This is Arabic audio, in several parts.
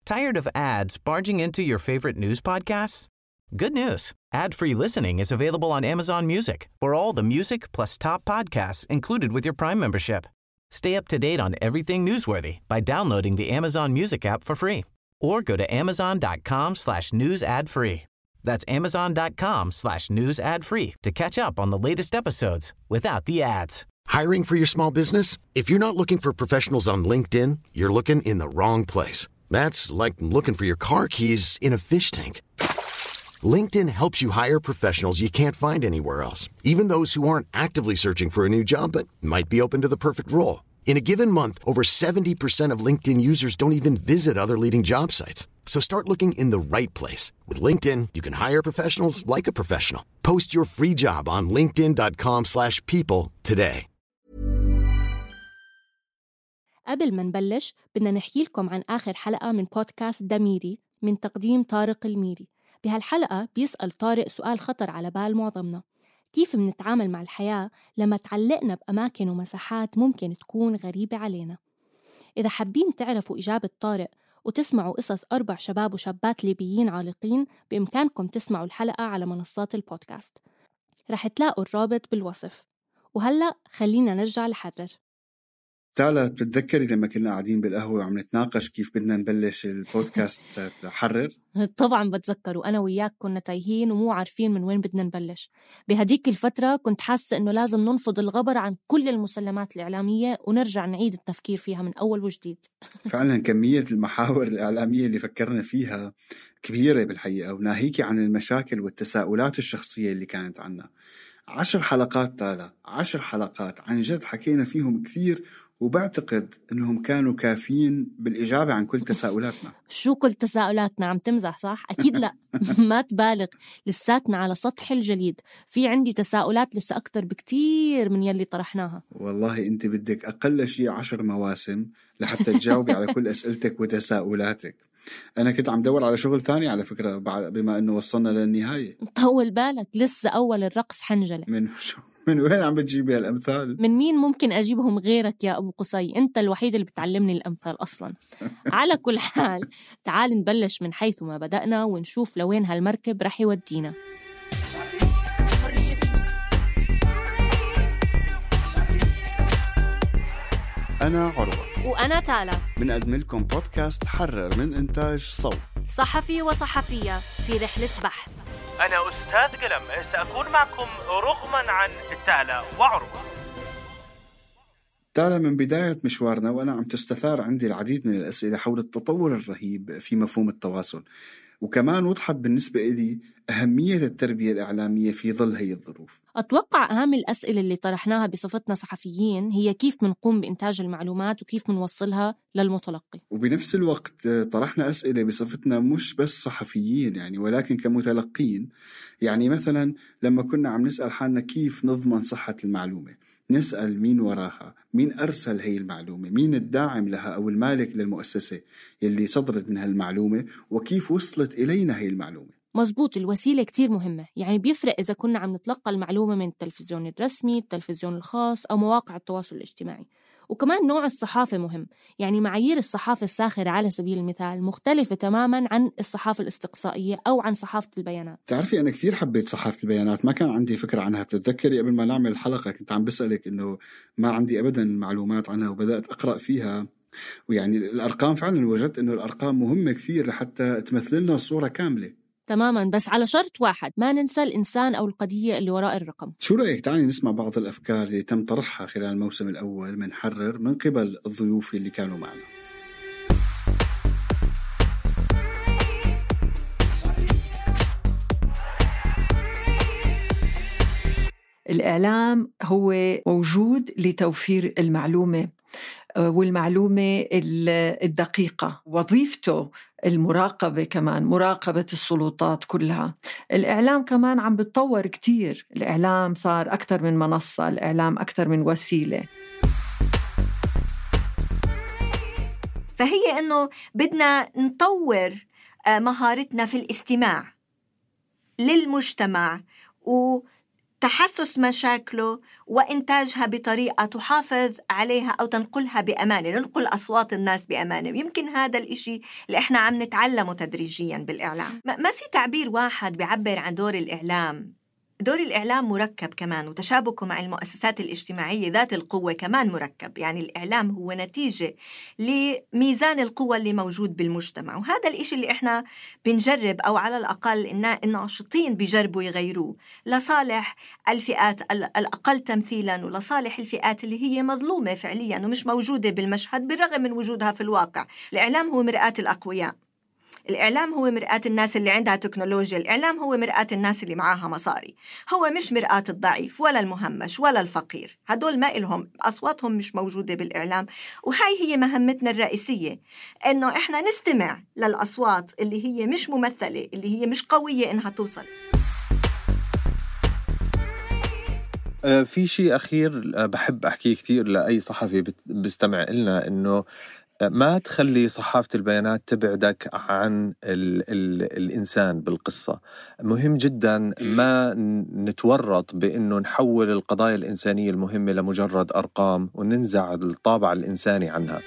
Tired of ads barging into your favorite news podcasts? Good news. Ad-free listening is available on Amazon Music for all the music plus top podcasts included with your Prime membership. Stay up to date on everything newsworthy by downloading the Amazon Music app for free or go to amazon.com/news ad free. That's amazon.com/news ad free to catch up on the latest episodes without the ads. Hiring for your small business? If you're not looking for professionals on LinkedIn, you're looking in the wrong place. That's like looking for your car keys in a fish tank. LinkedIn helps you hire professionals you can't find anywhere else, even those who aren't actively searching for a new job but might be open to the perfect role. In a given month, over 70% of LinkedIn users don't even visit other leading job sites. So start looking in the right place. With LinkedIn, you can hire professionals like a professional. Post your free job on linkedin.com/people today. قبل ما نبلش بدنا نحكي لكم عن آخر حلقة من بودكاست دميري من تقديم طارق الميري. بهالحلقة بيسأل طارق سؤال خطر على بال معظمنا: كيف منتعامل مع الحياة لما تعلقنا بأماكن ومساحات ممكن تكون غريبة علينا؟ إذا حابين تعرفوا إجابة طارق وتسمعوا قصص 4 شباب وشابات ليبيين عالقين، بإمكانكم تسمعوا الحلقة على منصات البودكاست. رح تلاقوا الرابط بالوصف. وهلأ خلينا نرجع لحرر. تالا، بتتذكري لما كنا قاعدين بالقهوة وعم نتناقش كيف بدنا نبلش البودكاست حرر؟ طبعاً بتذكر، وأنا وياك كنا تايهين ومو عارفين من وين بدنا نبلش. بهديك الفترة كنت حاسة إنه لازم ننفض الغبر عن كل المسلمات الإعلامية ونرجع نعيد التفكير فيها من أول وجديد. فعلاً كمية المحاور الإعلامية اللي فكرنا فيها كبيرة بالحقيقة، وناهيكي عن المشاكل والتساؤلات الشخصية اللي كانت عنا. 10 حلقات تالا، 10 حلقات عن جد حكينا فيهم كثير، وبعتقد أنهم كانوا كافيين بالإجابة عن كل تساؤلاتنا. شو كل تساؤلاتنا؟ عم تمزح صح؟ أكيد لا. ما تبالغ، لساتنا على سطح الجليد. في عندي تساؤلات لسه أكتر بكتير من يلي طرحناها. والله أنت بدك أقل شيء 10 مواسم لحتى تجاوبي على كل أسئلتك وتساؤلاتك. أنا كنت عم دور على شغل ثاني على فكرة بما أنه وصلنا للنهاية. طول بالك، لسه أول الرقص حنجلة. من وين عم بتجيبي هالأمثال؟ من مين ممكن أجيبهم غيرك يا أبو قصي؟ أنت الوحيد اللي بتعلمني الأمثال أصلاً. على كل حال، تعال نبلش من حيث ما بدأنا ونشوف لوين هالمركب رح يودينا. أنا عروة وأنا تالا، بنقدم لكم بودكاست حرر من إنتاج صوت، صحفي وصحفية في رحلة بحث. أنا أستاذ قلم، سأكون معكم رغما عن تالا وعروة. تالا، من بداية مشوارنا وأنا عم تستثار عندي العديد من الأسئلة حول التطور الرهيب في مفهوم التواصل، وكمان وضحت بالنسبة إلي أهمية التربية الإعلامية في ظل هي الظروف. أتوقع أهم الأسئلة اللي طرحناها بصفتنا صحفيين هي كيف منقوم بإنتاج المعلومات وكيف منوصلها للمتلقي، وبنفس الوقت طرحنا أسئلة بصفتنا مش بس صحفيين يعني، ولكن كمتلقين. يعني مثلا لما كنا عم نسأل حالنا كيف نضمن صحة المعلومة، نسأل مين وراها، مين أرسل هي المعلومة، مين الداعم لها أو المالك للمؤسسة يلي صدرت من هالمعلومة، وكيف وصلت إلينا هي المعلومة. مزبوط، الوسيلة كتير مهمة. يعني بيفرق إذا كنا عم نتلقى المعلومة من التلفزيون الرسمي، التلفزيون الخاص، أو مواقع التواصل الاجتماعي. وكمان نوع الصحافة مهم. يعني معايير الصحافة الساخرة على سبيل المثال مختلفة تماماً عن الصحافة الاستقصائية أو عن صحافة البيانات. تعرفي أنا كثير حبيت صحافة البيانات، ما كان عندي فكرة عنها. بتتذكري قبل ما نعمل الحلقة كنت عم بسألك إنه ما عندي أبداً معلومات عنها، وبدأت أقرأ فيها، ويعني الأرقام فعلاً وجدت إنه الأرقام مهمة كثير لحتى تمثل لنا الصورة كاملة. تماماً، بس على شرط واحد: ما ننسى الإنسان أو القضية اللي وراء الرقم. شو رأيك تعالي نسمع بعض الأفكار اللي تم طرحها خلال الموسم الأول من حرر من قبل الضيوف اللي كانوا معنا. الإعلام هو موجود لتوفير المعلومة والمعلومة الدقيقة، وظيفته المراقبة، كمان مراقبة السلطات كلها. الإعلام كمان عم بتطور كتير، الإعلام صار أكثر من منصة، الإعلام أكثر من وسيلة. فهي إنه بدنا نطور مهارتنا في الاستماع للمجتمع تحسس مشاكله وإنتاجها بطريقة تحافظ عليها أو تنقلها بأمانة، ننقل أصوات الناس بأمانة. يمكن هذا الإشي اللي إحنا عم نتعلمه تدريجياً بالإعلام. ما في تعبير واحد بيعبر عن دور الإعلام. دور الإعلام مركب كمان، وتشابكه مع المؤسسات الاجتماعية ذات القوة كمان مركب. يعني الإعلام هو نتيجة لميزان القوة اللي موجود بالمجتمع، وهذا الإشي اللي إحنا بنجرب أو على الأقل الناشطين بيجربوا يغيروه لصالح الفئات الأقل تمثيلاً ولصالح الفئات اللي هي مظلومة فعلياً ومش موجودة بالمشهد بالرغم من وجودها في الواقع. الإعلام هو مرآة الأقوياء، الإعلام هو مرآة الناس اللي عندها تكنولوجيا، الإعلام هو مرآة الناس اللي معاها مصاري، هو مش مرآة الضعيف ولا المهمش ولا الفقير. هدول ما إلهم أصواتهم مش موجودة بالإعلام. وهاي هي مهمتنا الرئيسية، إنه إحنا نستمع للأصوات اللي هي مش ممثلة، اللي هي مش قوية إنها توصل. في شيء أخير بحب أحكيه كتير لأي صحفي بيستمع لنا، إنه ما تخلي صحافة البيانات تبعدك عن الإنسان بالقصة. مهم جدا ما نتورط بأنه نحول القضايا الإنسانية المهمة لمجرد أرقام وننزع الطابع الإنساني عنها.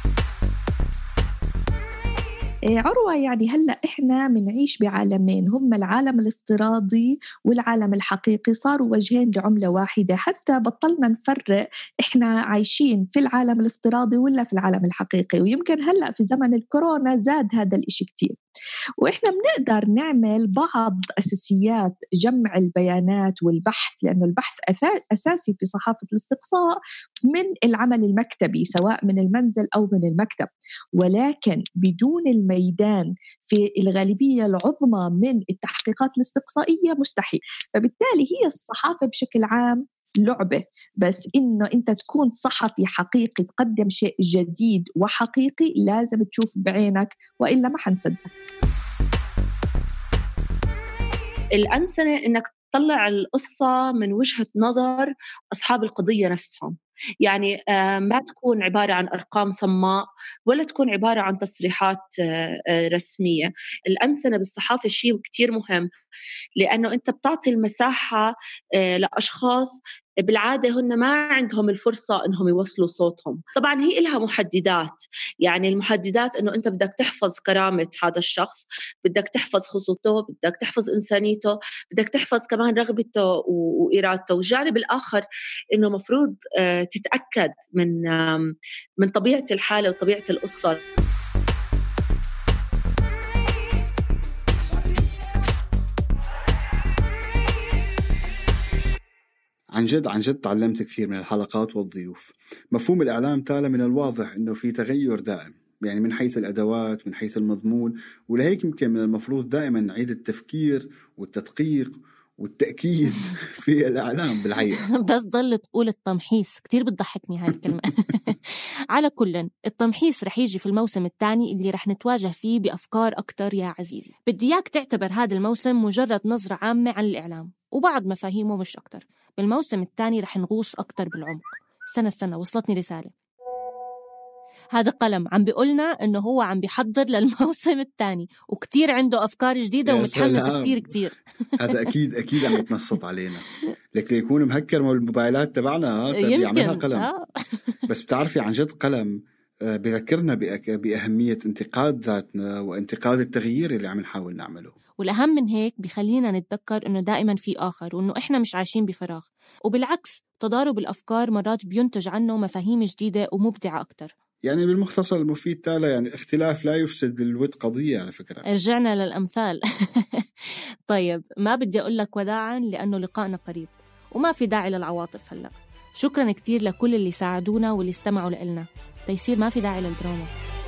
عروة، يعني هلأ إحنا منعيش بعالمين، هم العالم الافتراضي والعالم الحقيقي، صاروا وجهين لعملة واحدة. حتى بطلنا نفرق إحنا عايشين في العالم الافتراضي ولا في العالم الحقيقي. ويمكن هلأ في زمن الكورونا زاد هذا الإشي كتير. وإحنا بنقدر نعمل بعض أساسيات جمع البيانات والبحث، لأنه البحث أساسي في صحافة الاستقصاء من العمل المكتبي سواء من المنزل أو من المكتب، ولكن بدون الميدان في الغالبية العظمى من التحقيقات الاستقصائية مستحيل. فبالتالي هي الصحافة بشكل عام لعبة، بس إنه أنت تكون صحفي حقيقي تقدم شيء جديد وحقيقي لازم تشوف بعينك وإلا ما حنصدق. الأنسنة إنك تطلع القصة من وجهة نظر أصحاب القضية نفسهم، يعني ما تكون عبارة عن أرقام صماء ولا تكون عبارة عن تصريحات رسمية. الأنسنة بالصحافة شيء كتير مهم، لأنه أنت بتعطي المساحة لأشخاص بالعادة هن ما عندهم الفرصة أنهم يوصلوا صوتهم. طبعا هي إلها محددات، يعني المحددات أنه أنت بدك تحفظ كرامة هذا الشخص، بدك تحفظ خصوصيته، بدك تحفظ إنسانيته، بدك تحفظ كمان رغبته وإرادته. والجانب الآخر أنه مفروض تتأكد من طبيعة الحالة وطبيعة القصة. عن جد تعلمت كثير من الحلقات والضيوف. مفهوم الإعلام تالي من الواضح أنه في تغير دائم، يعني من حيث الأدوات، من حيث المضمون، ولهيك يمكن من المفروض دائما نعيد التفكير والتدقيق والتأكيد في الإعلام بالحقيقة. بس ضل تقول التمحيص، كتير بتضحكني هاي الكلمة. على كل التمحيص رح يجي في الموسم الثاني اللي رح نتواجه فيه بأفكار أكتر. يا عزيزي، بدي إياك تعتبر هذا الموسم مجرد نظرة عامة عن الإعلام وبعض مفاهيمه مش أكتر. بالموسم الثاني رح نغوص أكتر بالعمق. استنى وصلتني رسالة. هذا قلم عم بيقولنا إنه هو عم بيحضر للموسم الثاني وكتير عنده أفكار جديدة ومتحمس كتير. هذا أكيد عم يتنصت علينا، لكن يكون مهكر من الموبايلات تبعنا بيعملها قلم. بس بتعرفي عن جد قلم بذكرنا بأهمية انتقاد ذاتنا وانتقاد التغيير اللي عم نحاول نعمله. والأهم من هيك بخلينا نتذكر إنه دائما في آخر، وإنه إحنا مش عايشين بفراغ، وبالعكس تضارب الأفكار مرات بينتج عنه مفاهيم جديدة ومبدعة أكتر. يعني بالمختصر المفيد تالا، يعني الاختلاف لا يفسد للود قضية على فكرة. رجعنا للأمثال. طيب، ما بدي أقول لك وداعا لأنه لقائنا قريب وما في داعي للعواطف هلأ. شكرا كتير لكل اللي ساعدونا واللي استمعوا لنا. تيسير، ما في داعي للدراما.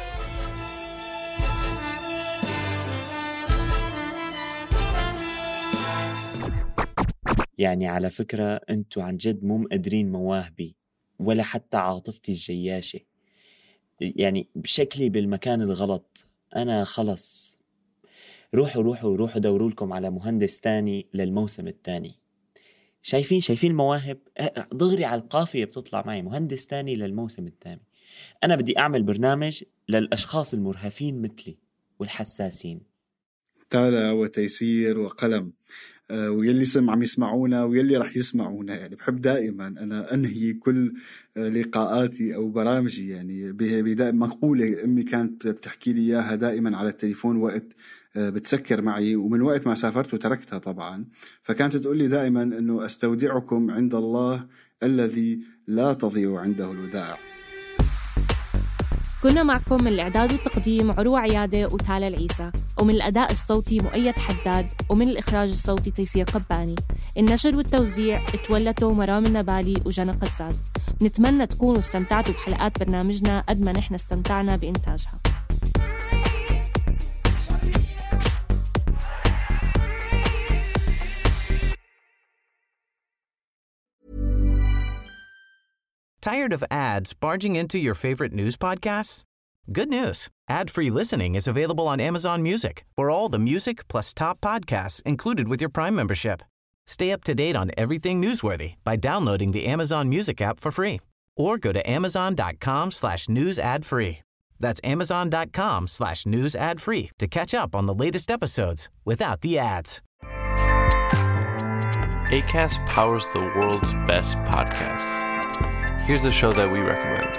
يعني على فكرة أنتوا عن جد مو مقدرين مواهبي ولا حتى عاطفتي الجياشة، يعني بشكلي بالمكان الغلط. أنا خلص، روحوا دوروا لكم على مهندس تاني للموسم الثاني. شايفين المواهب دغري على القافية بتطلع معي. مهندس تاني للموسم الثاني. أنا بدي أعمل برنامج للأشخاص المرهفين مثلي والحساسين. تالا وتيسير وقلم، ويلي عم يسمعونا ويلي رح يسمعونا. يعني بحب دائما أنا أنهي كل لقاءاتي أو برامجي يعني مقولة أمي كانت بتحكي لي إياها دائما على التليفون وقت بتسكر معي، ومن وقت ما سافرت وتركتها طبعا، فكانت تقول لي دائما أنه أستودعكم عند الله الذي لا تضيع عنده الودائع. كنا معكم من الإعداد والتقديم عروة عيادة وتالا العيسى، ومن الأداء الصوتي مؤيد حداد، ومن الإخراج الصوتي تيسير قباني. النشر والتوزيع اتولتوا مرام النبالي وجنى قزاز. نتمنى تكونوا استمتعتوا بحلقات برنامجنا قد ما نحن استمتعنا بإنتاجها. Tired of ads barging into your favorite news podcasts? Good news. Ad-free listening is available on Amazon Music for all the music plus top podcasts included with your Prime membership. Stay up to date on everything newsworthy by downloading the Amazon Music app for free or go to amazon.com/news ad free. That's amazon.com/news ad free to catch up on the latest episodes without the ads. Acast powers the world's best podcasts. Here's a show that we recommend.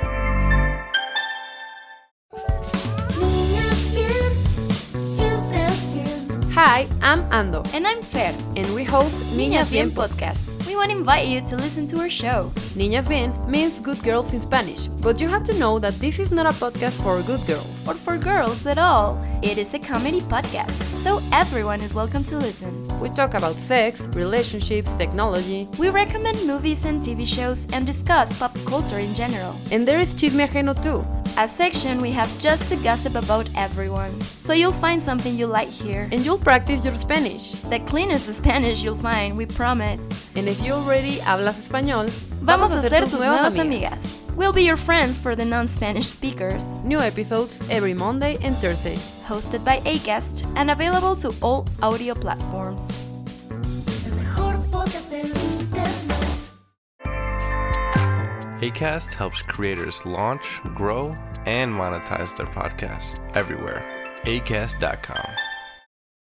Hi, I'm Ando. And I'm Fer. And we host Niñas Bien podcast. We want to invite you to listen to our show. Niñas Bien means good girls in Spanish, but you have to know that this is not a podcast for good girls. Or for girls at all. It is a comedy podcast, so everyone is welcome to listen. We talk about sex, relationships, technology. We recommend movies and TV shows and discuss pop culture in general. And there is Chisme Ajeno too. A section we have just to gossip about everyone. So you'll find something you like here. And you'll practice your Spanish. The cleanest Spanish you'll find, we promise. And if you already hablas español, vamos a ser tus nuevas amigas. We'll be your friends for the non-Spanish speakers. New episodes every Monday and Thursday. Hosted by Acast and available to all audio platforms. Acast helps creators launch, grow, and monetize their podcasts everywhere. Acast.com.